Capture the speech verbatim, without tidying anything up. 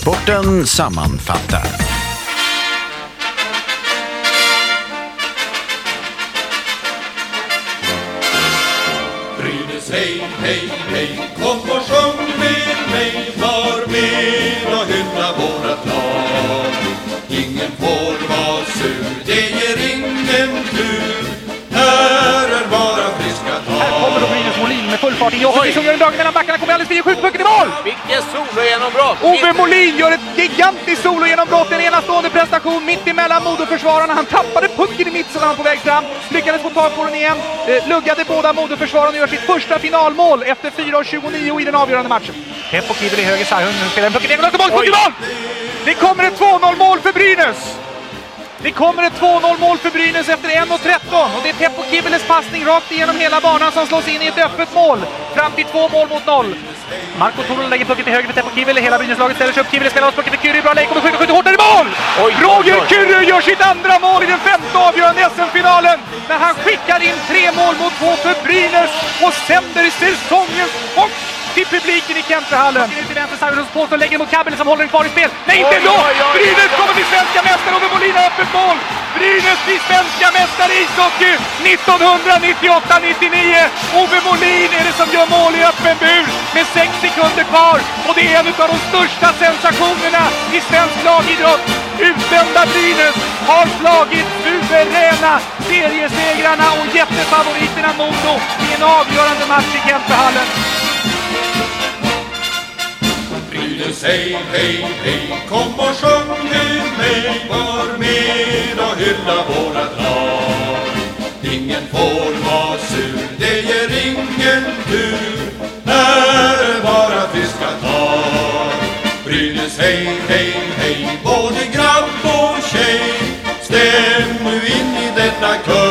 Sporten sammanfattar. Brynäs, hej, hej, hej, kom och sjung med mig, var med och hylla vårat lag. Ingen får vara sur, det ger ingen tur, här är bara friska tag. Här kommer då Brynäs Molin med full fart in i offensiv som gör en dragning mellan backarna, kommer alldeles fri och skjuter pucken i mål! Vilken sologenombrott! Ove Molin gör ett gigantiskt sologenombrott, en enastående prestation mitt emellan Modoförsvararna. Han tappade pucken i mitten när han på väg fram, lyckades få tag på den igen, eh, luggade båda Modoförsvararna och gör sitt första finalmål efter fyra tjugonio i den avgörande matchen. Teppo Kivili i höger sarg, nu spelar en pucken igen och mål, puck i mål! Det kommer ett två noll mål för Brynäs! Det kommer ett två noll mål för Brynäs efter en tretton och det är Teppo Kiviles passning rakt igenom hela banan som slås in i ett öppet mål. Fram till två mål mot noll. Marco Toro lägger pucken till höger för Teppo Kivile. Hela Brynäslaget ställer sig upp. Kivile spelar oss pucken för Kyrie. Bra läge, kommer skjuta, skjuter hårt där i mål! Oj, Roger Kyrie gör sitt andra mål i den femte avgörande S M-finalen när han skickar in tre mål mot två för Brynäs och sänder säsongens chock till publiken i Kempehallen. Ut i vänster sarg och påstår lägger mot Kabel som håller den kvar i spel. Nej, inte då! Brynäs kommer bli svenska mästare och Molin har öppet mål. Brynäs blir svenska mästare i ishockey nittonhundranittioåtta nittionio. Ove Molin är det som gör mål i öppen bur med sex sekunder kvar. Och det är en av de största sensationerna i svensk lagidrott. Utdömda Brynäs har slagit suveräna seriesegrarna och jättefavoriterna Modo i en avgörande match i Kempehallen. Brynäs, hej, hej, hej, kom och sjung med mig, var med och hylla vårat lag. Ingen får vara sur, det ger ingen tur, här är bara friska tag. Brynäs, hej, hej, hej, både grabb och tjej, stäm nu in i detta kör.